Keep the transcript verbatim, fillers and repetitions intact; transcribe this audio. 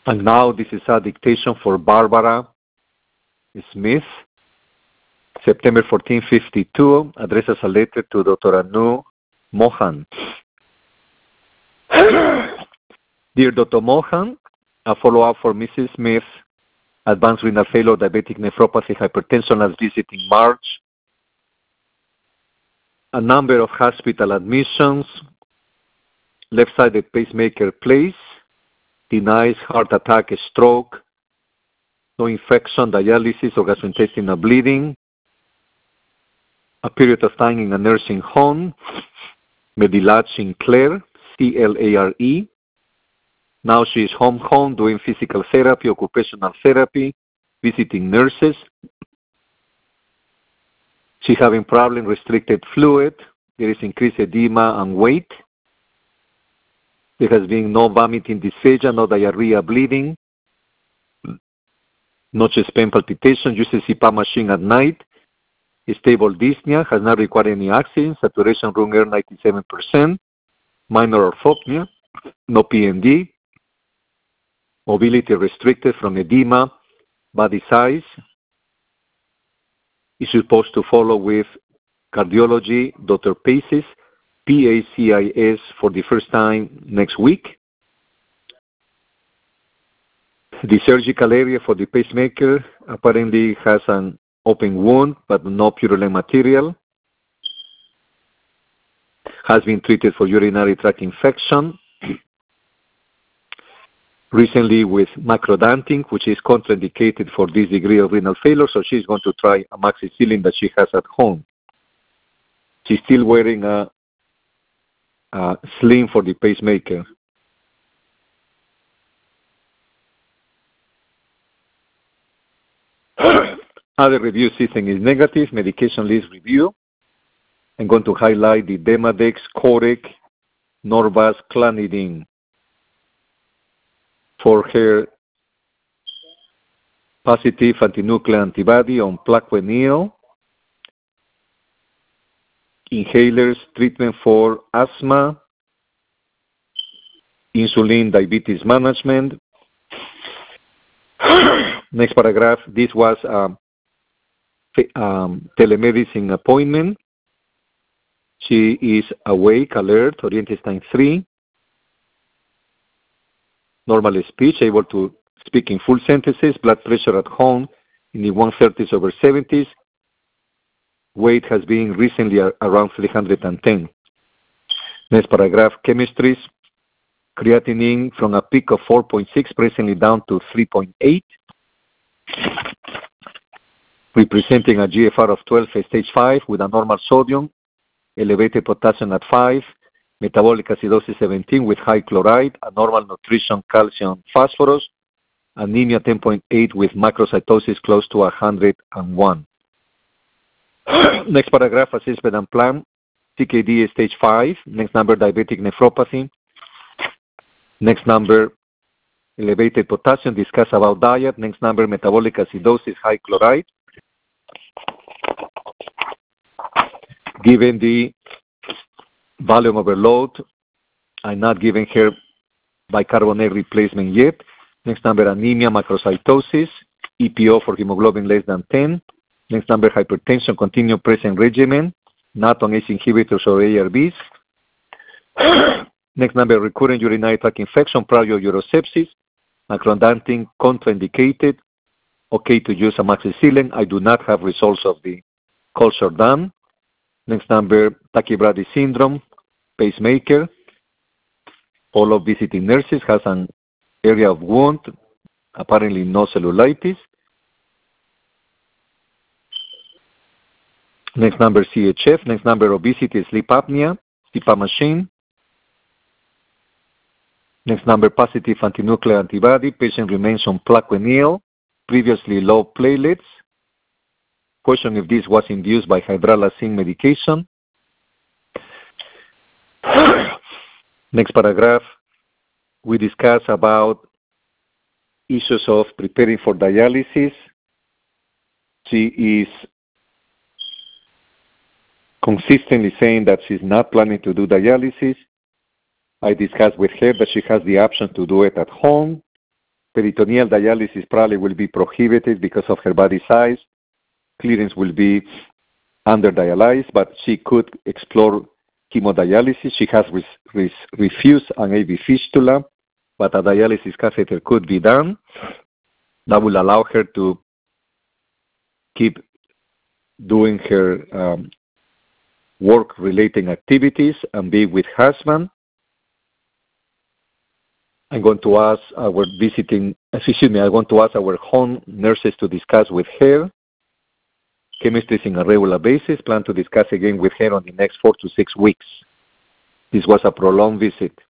And now this is a dictation for Barbara Smith, September fourteenth, fifty-two, addresses a letter to Doctor Anu Mohan. Dear Doctor Mohan, a follow-up for Missus Smith, advanced renal failure, diabetic nephropathy, hypertension last visit in March, a number of hospital admissions, left-sided pacemaker placed, denies heart attack, stroke, no infection, dialysis, or gastrointestinal bleeding, a period of time in a nursing home, Medilatch Sinclair, C L A R E. Now she is home home doing physical therapy, occupational therapy, visiting nurses. She having problem restricted fluid. There is increased edema and weight. There has been no vomiting, dysphagia, no diarrhea, bleeding, no chest pain, palpitation, uses C PAP machine at night, stable dyspnea, has not required any oxygen, saturation room air ninety-seven percent, minor orthopnea, no P N D, mobility restricted from edema, body size. Is supposed to follow with cardiology, Doctor Pacis, P A C I S for the first time next week. The surgical area for the pacemaker apparently has an open wound, but no purulent material. Has been treated for urinary tract infection. Recently with macrodantin, which is contraindicated for this degree of renal failure, so she's going to try amoxicillin that she has at home. She's still wearing a, a sling for the pacemaker. Other review system is negative, medication list review. I'm going to highlight the Demodex, Corec, Norvasc, Clonidine. For her positive antinuclear antibody on Plaquenil, inhalers, treatment for asthma, insulin, diabetes management. Next paragraph, this was a um, telemedicine appointment. She is awake, alert, oriented time three. Normal speech, able to speak in full sentences, blood pressure at home in the one thirties over seventies. Weight has been recently around three hundred ten. Next paragraph, chemistries. Creatinine from a peak of four point six, presently down to three point eight. Representing a G F R of twelve, stage five, with a normal sodium, elevated potassium at five, metabolic acidosis seventeen with high chloride, a normal nutrition, calcium, phosphorus, anemia ten point eight with macrocytosis close to one hundred one. Next paragraph, assessment and plan. C K D stage five. Next number, diabetic nephropathy. Next number, elevated potassium. Discuss about diet. Next number, metabolic acidosis, high chloride. Given the volume overload, I'm not giving her bicarbonate replacement yet. Next number, anemia, macrocytosis, E P O for hemoglobin less than ten. Next number, hypertension, continue present regimen, not on A C E inhibitors or A R Bs. Next number, recurrent urinary tract infection, prior urosepsis, macrodantin contraindicated, okay to use amoxicillin. I do not have results of the culture done. Next number, tachybrady syndrome, pacemaker. All of visiting nurses has an area of wound, apparently no cellulitis. Next number, C H F. Next number, obesity, sleep apnea, C PAP machine. Next number, positive antinuclear antibody. Patient remains on Plaquenil, previously low platelets. Question if this was induced by hydralazine medication. Next paragraph, we discuss about issues of preparing for dialysis. She is consistently saying that she's not planning to do dialysis. I discussed with her that she has the option to do it at home. Peritoneal dialysis probably will be prohibited because of her body size. Clearance will be under dialyzed, but she could explore hemodialysis. She has re re refused an A V fistula, but a dialysis catheter could be done. That will allow her to keep doing her um, work-related activities and be with husband. I'm going to ask our visiting, excuse me, I want to ask our home nurses to discuss with her. Chemistry is on a regular basis. Plan to discuss again with her on the next four to six weeks. This was a prolonged visit.